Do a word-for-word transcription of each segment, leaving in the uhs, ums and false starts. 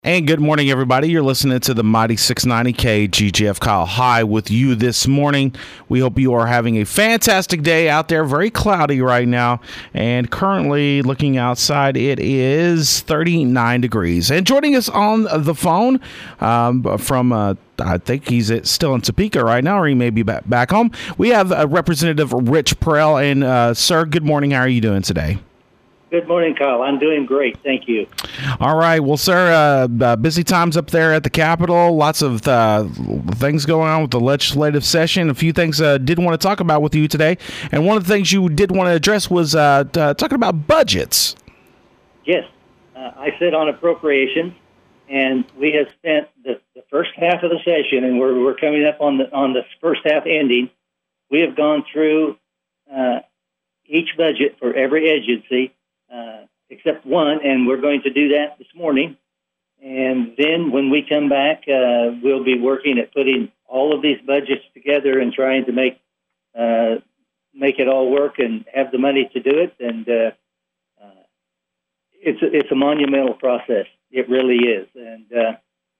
And good morning, everybody. You're listening to the Mighty six ninety K G J F Kyle High with you this morning. We hope you are having a fantastic day out there. Very cloudy right now. And currently looking outside, it is thirty-nine degrees. And joining us on the phone um, from, uh, I think he's still in Topeka right now, or he may be back, back home. We have uh, Representative Rich Perrell. And, uh, sir, good morning. How are you doing today? Good morning, Kyle. I'm doing great. Thank you. All right. Well, sir, uh, uh, busy times up there at the Capitol. Lots of uh, things going on with the legislative session. A few things I uh, did want to talk about with you today. And one of the things you did want to address was uh, uh, talking about budgets. Yes. Uh, I sit on appropriations, and we have spent the, the first half of the session, and we're, we're coming up on the, on the first half ending. We have gone through uh, each budget for every agency, Uh, except one, and we're going to do that this morning. And then when we come back, uh, we'll be working at putting all of these budgets together and trying to make uh, make it all work and have the money to do it. And uh, uh, it's a, it's a monumental process. It really is. And uh,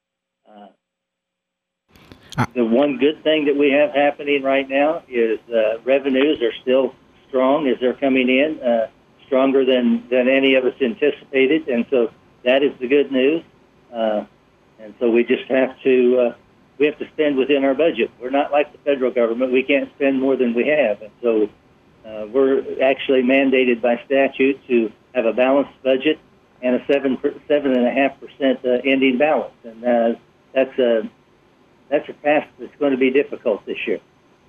uh, the one good thing that we have happening right now is uh, revenues are still strong as they're coming in. Uh, stronger than, than any of us anticipated, and so that is the good news. Uh, and so we just have to uh, we have to spend within our budget. We're not like the federal government; we can't spend more than we have, and so uh, we're actually mandated by statute to have a balanced budget and a seven seven and a half percent uh, ending balance, and uh, that's a that's a task that's going to be difficult this year.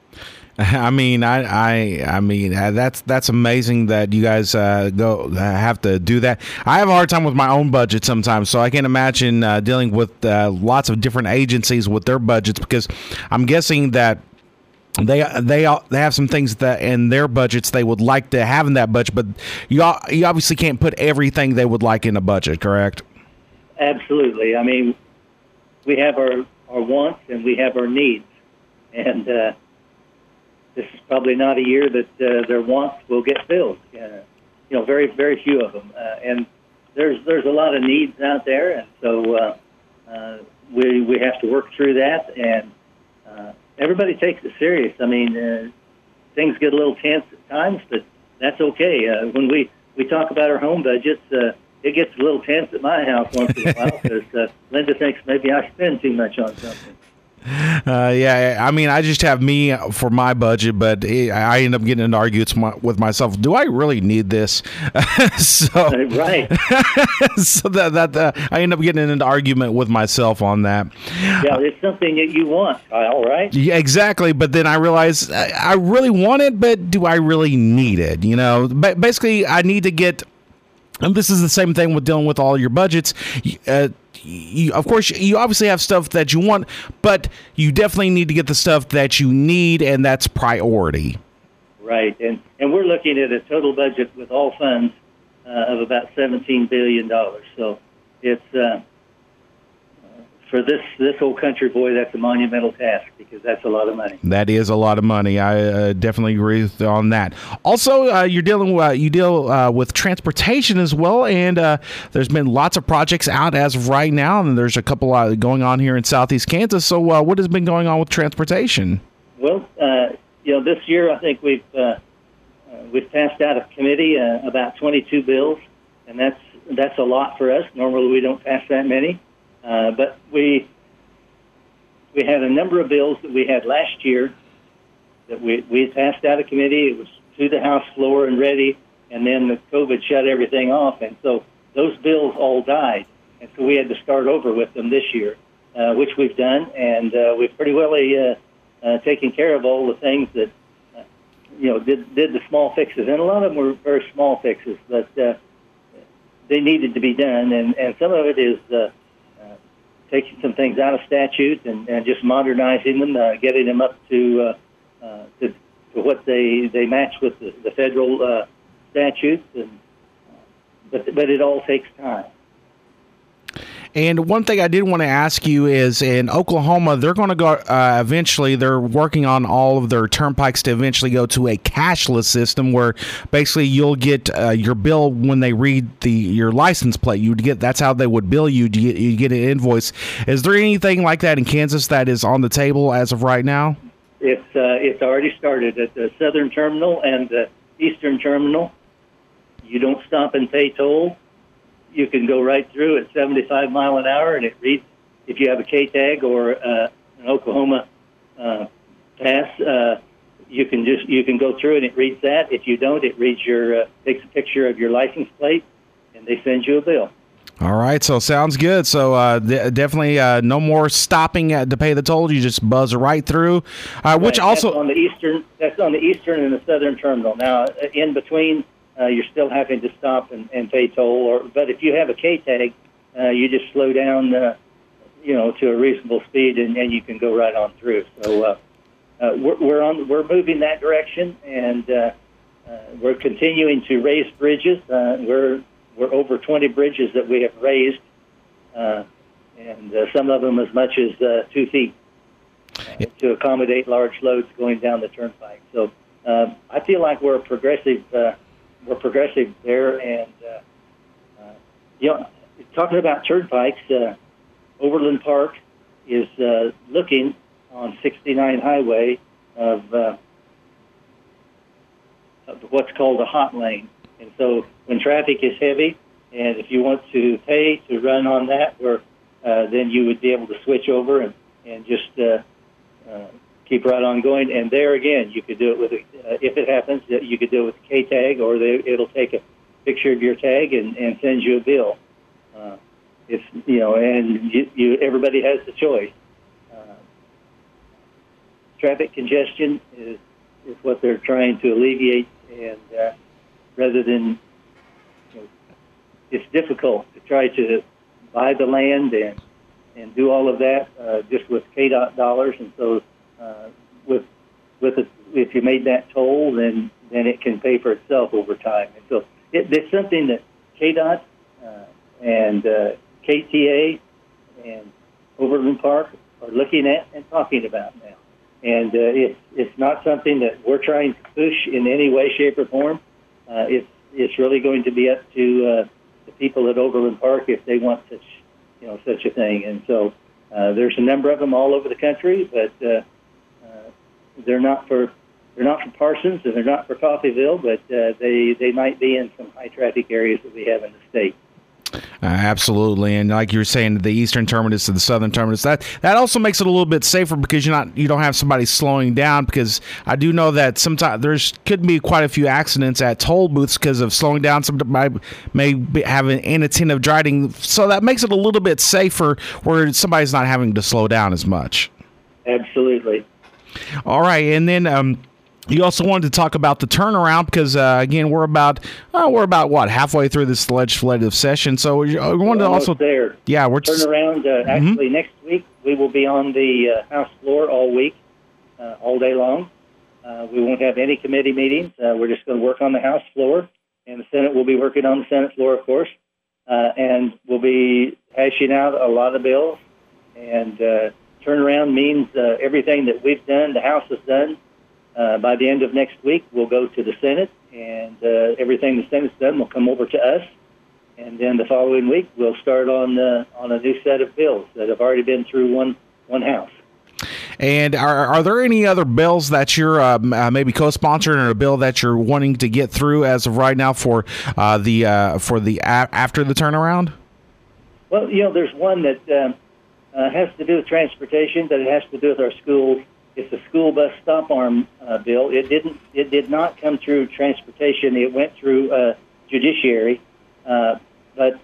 I mean, I, I, I mean, uh, that's that's amazing that you guys uh, go uh, have to do that. I have a hard time with my own budget sometimes, so I can't imagine uh, dealing with uh, lots of different agencies with their budgets, because I'm guessing that they they they have some things that in their budgets they would like to have in that budget, but you you obviously can't put everything they would like in a budget, correct? Absolutely. I mean, we have our our wants and we have our needs, and uh, this is probably not a year that uh, their wants will get filled. Uh, you know, very, very few of them. Uh, and there's there's a lot of needs out there, and so uh, uh, we we have to work through that. And uh, everybody takes it serious. I mean, uh, things get a little tense at times, but that's okay. Uh, when we, we talk about our home budgets, uh, it gets a little tense at my house once in a while because uh, Linda thinks maybe I spend too much on something. Uh, yeah, I mean, I just have me for my budget, but I end up getting into arguments with myself. Do I really need this? so right. so that that uh, I end up getting into an argument with myself on that. Yeah, it's something that you want, Kyle, right? Yeah, exactly. But then I realize I, I really want it, but do I really need it? You know, but basically, I need to get. And this is the same thing with dealing with all your budgets. Uh, you, of course, you obviously have stuff that you want, but you definitely need to get the stuff that you need, and that's priority. Right, and and we're looking at a total budget with all funds uh, of about seventeen billion dollars. So it's uh, for this this whole country, boy, that's a monumental task because that's a lot of money. That is a lot of money. I uh, definitely agree with, on that. Also, uh, you're dealing uh, you deal uh, with transportation as well, and uh, there's been lots of projects out as of right now, and there's a couple uh, going on here in Southeast Kansas. So, uh, what has been going on with transportation? Well, uh, you know, this year I think we've uh, uh, we've passed out of committee uh, about twenty-two bills, and that's that's a lot for us. Normally, we don't pass that many. Uh, but we we had a number of bills that we had last year that we we passed out of committee. It was to the House floor and ready, and then the COVID shut everything off, and so those bills all died, and so we had to start over with them this year, uh, which we've done, and uh, we've pretty well uh, uh, taken care of all the things that uh, you know did did the small fixes, and a lot of them were very small fixes, but uh, they needed to be done, and and some of it is. Uh, taking some things out of statute and, and just modernizing them, uh, getting them up to, uh, uh, to to what they, they match with the, the federal uh, statutes. And, uh, but but it all takes time. And one thing I did want to ask you is in Oklahoma, they're going to go uh, eventually, they're working on all of their turnpikes to eventually go to a cashless system where basically you'll get uh, your bill when they read the your license plate. You'd get That's how they would bill you. You, you get an invoice. Is there anything like that in Kansas that is on the table as of right now? It's, uh, it's already started at the southern terminal and the eastern terminal. You don't stop and pay toll. You can go right through at seventy-five mile an hour, and it reads, if you have a K-tag or uh, an Oklahoma uh, pass, uh, you can just you can go through and it reads that. If you don't, it reads your uh, takes a picture of your license plate, and they send you a bill. All right, so sounds good. So uh, d- definitely uh, no more stopping at, to pay the toll. You just buzz right through. Uh, which right, also that's on the eastern. That's on the eastern and the southern terminal. Now, in between. Uh, you're still having to stop and, and pay toll. Or, but if you have a K-tag, uh, you just slow down, uh, you know, to a reasonable speed, and, and you can go right on through. So uh, uh, we're, we're on, we're moving that direction, and uh, uh, we're continuing to raise bridges. Uh, we're we're over twenty bridges that we have raised, uh, and uh, some of them as much as uh, two feet uh, to accommodate large loads going down the turnpike. So uh, I feel like we're a progressive. Uh, We're progressive there, and uh, uh, you know, talking about turnpikes, uh, Overland Park is uh, looking on sixty-nine Highway of, uh, of what's called a hot lane, and so when traffic is heavy, and if you want to pay to run on that, where uh, then you would be able to switch over and and just uh, uh, keep right on going. And there again, you could do it with, a, uh, if it happens, you could do it with a K-tag, or they, it'll take a picture of your tag and, and send you a bill. Uh, it's, you know, and you, you, everybody has the choice. Uh, traffic congestion is, is what they're trying to alleviate, and uh, rather than, you know, it's difficult to try to buy the land and, and do all of that uh, just with K D O T dollars, and so Uh, with with a, if you made that toll, then then it can pay for itself over time. And so it, it's something that K D O T uh, and uh, K T A and Overland Park are looking at and talking about now. And uh, it's it's not something that we're trying to push in any way, shape, or form. Uh, it's it's really going to be up to uh, the people at Overland Park if they want such you know such a thing. And so uh, there's a number of them all over the country, but uh, They're not for they're not for Parsons, and they're not for Coffeyville, but uh, they they might be in some high traffic areas that we have in the state. Uh, absolutely, and like you were saying, the eastern terminus to the southern terminus, that that also makes it a little bit safer because you're not you don't have somebody slowing down. Because I do know that sometimes there's could be quite a few accidents at toll booths because of slowing down. Somebody may be, have an inattentive driving, so that makes it a little bit safer where somebody's not having to slow down as much. Absolutely. All right, and then um, you also wanted to talk about the turnaround because uh, again we're about uh, we're about what halfway through this legislative session, so we wanted to also there. Yeah, we're turnaround. Uh, actually, mm-hmm. Next week we will be on the uh, House floor all week, uh, all day long. Uh, we won't have any committee meetings. Uh, we're just going to work on the House floor, and the Senate will be working on the Senate floor, of course, uh, and we'll be hashing out a lot of bills. And uh, turnaround means uh, everything that we've done, the House has done. Uh, by the end of next week, we'll go to the Senate, and uh, everything the Senate's done will come over to us. And then the following week, we'll start on uh, on a new set of bills that have already been through one one House. And are are there any other bills that you're uh, uh, maybe co-sponsoring, or a bill that you're wanting to get through as of right now for uh, the uh, for the a- after the turnaround? Well, you know, there's one that um, uh, has to do with transportation, but it has to do with our schools. It's the school bus stop arm uh, bill. It didn't. It did not come through transportation. It went through uh, judiciary, uh, but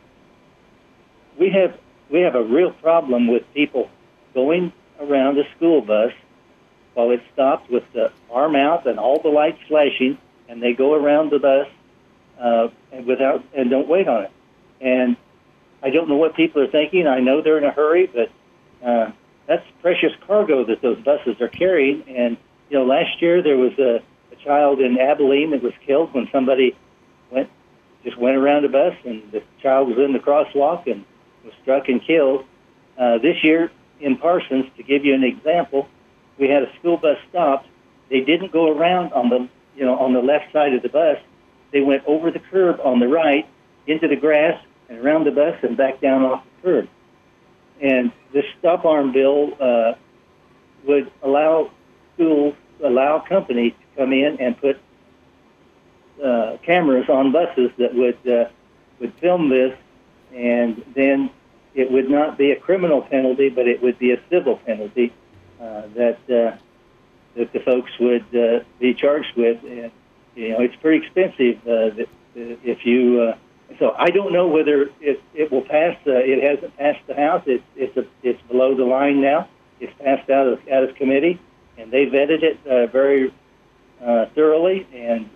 we have we have a real problem with people going around a school bus while it's stopped with the arm out and all the lights flashing, and they go around the bus uh, and without and don't wait on it. And I don't know what people are thinking. I know they're in a hurry, but uh, that's precious cargo that those buses are carrying. And you know, last year there was a, a child in Abilene that was killed when somebody went just went around a bus, and the child was in the crosswalk and was struck and killed. Uh, this year in Parsons, to give you an example, we had a school bus stopped. They didn't go around on the you know on the left side of the bus. They went over the curb on the right into the grass and around the bus and back down off the curb. And this stop arm bill uh, would allow schools, allow companies to come in and put uh, cameras on buses that would uh, would film this, and then it would not be a criminal penalty, but it would be a civil penalty uh, that uh, that the folks would uh, be charged with. And you know, it's pretty expensive uh, that, uh, if you. Uh, so I don't know whether it, it will pass. Uh, it hasn't passed the House. It's it's a, it's below the line now. It's passed out of out of committee, and they vetted it uh, very uh, thoroughly, and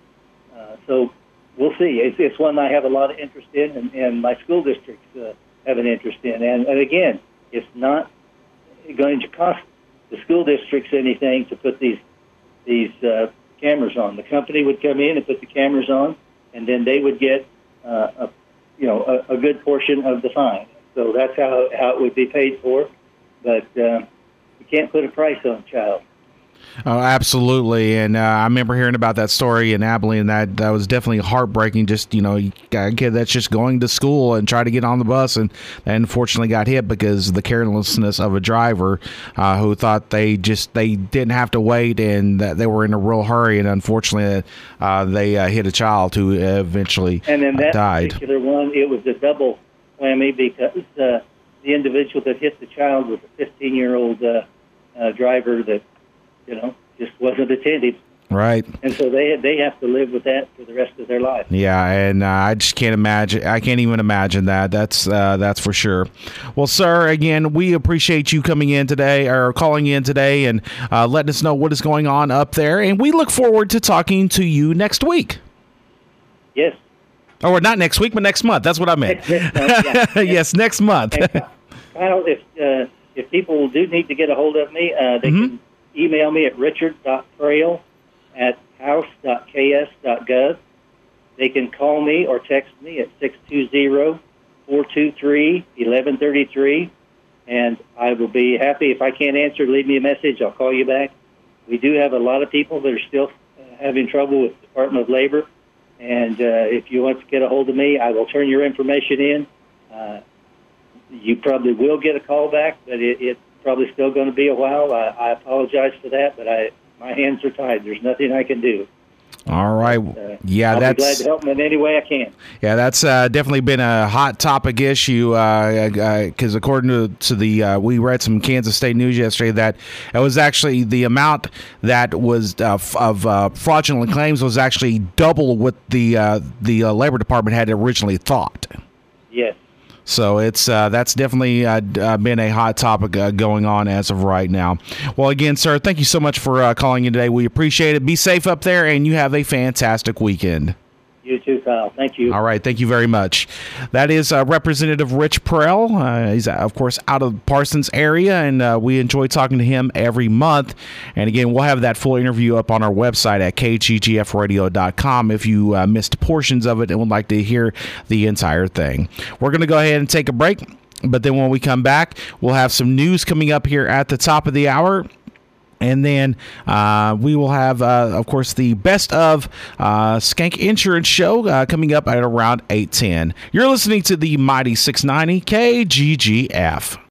uh, so we'll see. It's, it's one I have a lot of interest in, and, and my school districts uh, have an interest in. And, and again, it's not going to cost the school districts anything to put these these uh, cameras on. The company would come in and put the cameras on, and then they would get uh, a you know a, a good portion of the fine. So that's how how it would be paid for. But uh, you can't put a price on a child. Oh, absolutely. And uh, I remember hearing about that story in Abilene, and that, that was definitely heartbreaking. Just, you know, you got a kid that's just going to school and try to get on the bus, and, and unfortunately got hit because of the carelessness of a driver uh, who thought they just they didn't have to wait, and that they were in a real hurry. And unfortunately, uh, they uh, hit a child who eventually and in that died. particular one, it was a double whammy because uh, the individual that hit the child was a fifteen-year-old uh, uh, driver that, you know, just wasn't attentive. Right. And so they they have to live with that for the rest of their life. Yeah, and uh, I just can't imagine. I can't even imagine that. That's uh, that's for sure. Well, sir, again, we appreciate you coming in today or calling in today and uh, letting us know what is going on up there. And we look forward to talking to you next week. Yes. Or not next week, but next month. That's what I meant. Next, next month, yeah. Yes, next month. And, Kyle, if uh, if people do need to get a hold of me, uh, they mm-hmm. can email me at richard dot frail at house dot k s dot gov. They can call me or text me at six two zero, four two three, one one three three, and I will be happy. If I can't answer, leave me a message. I'll call you back. We do have a lot of people that are still having trouble with the Department of Labor, and uh, if you want to get a hold of me, I will turn your information in. Uh, you probably will get a call back, but it, it's probably still going to be a while. I, I apologize for that, but I my hands are tied. There's nothing I can do. All right. Uh, yeah, I'll that's be glad to help them in any way I can. Yeah, that's uh, definitely been a hot topic issue because uh, uh, according to, to the uh, we read some Kansas State news yesterday that it was actually the amount that was uh, f- of uh, fraudulent claims was actually double what the uh, the uh, Labor Department had originally thought. Yes. So it's uh, that's definitely uh, uh, been a hot topic uh, going on as of right now. Well, again, sir, thank you so much for uh, calling in today. We appreciate it. Be safe up there, and you have a fantastic weekend. You too, Kyle. Thank you. All right. Thank you very much. That is uh, Representative Rich Perrell. Uh, he's, of course, out of the Parsons area, and uh, we enjoy talking to him every month. And, again, we'll have that full interview up on our website at k g g f radio dot com if you uh, missed portions of it and would like to hear the entire thing. We're going to go ahead and take a break, but then when we come back, we'll have some news coming up here at the top of the hour. And then uh, we will have, uh, of course, the best of uh, Skank Insurance Show uh, coming up at around eight ten. You're listening to the Mighty six ninety K G G F.